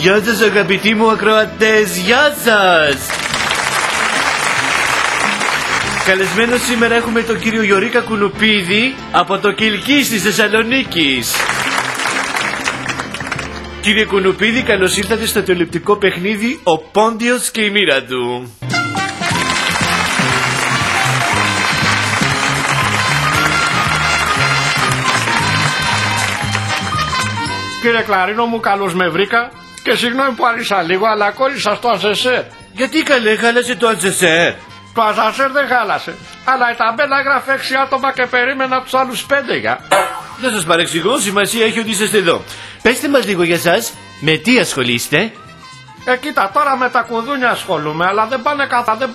Γεια σας αγαπητοί μου ακροατές, γεια σας! Καλεσμένο σήμερα έχουμε τον κύριο Γιωρίκα Κουνουπίδη από το Κιλκής της Θεσσαλονίκης. Κύριε Κουνουπίδη, καλώς ήρθατε στο τηλεοπτικό παιχνίδι «Ο Πόντιος και η μοίρα του». Κύριε Κλαρίνο μου, καλώς με βρήκα και συγγνώμη που άργησα λίγο, αλλά κόλλησα στο ασεσέρ. Γιατί καλέ, χάλασε το ασεσέρ? Το ασεσέρ δεν χάλασε, αλλά η ταμπέλα έγραφε 6 άτομα και περίμενα τους άλλους 5 για. Δεν σας παρεξηγώ, σημασία έχει ότι είσαστε εδώ. Πέστε μας λίγο για σας, με τι ασχολείστε? Κοίτα, τώρα με τα κουδούνια ασχολούμαι, αλλά δεν